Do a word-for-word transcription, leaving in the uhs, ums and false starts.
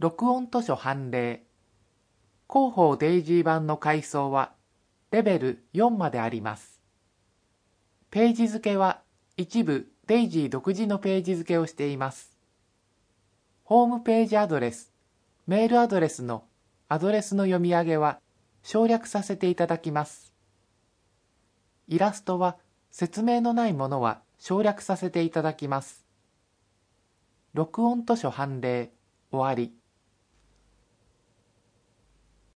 録音図書判例。広報デイジー版の階層はレベルよんまであります。ページ付けは一部デイジー独自のページ付けをしています。ホームページアドレス、メールアドレスのアドレスの読み上げは省略させていただきます。イラストは説明のないものは省略させていただきます。録音図書判例終わり。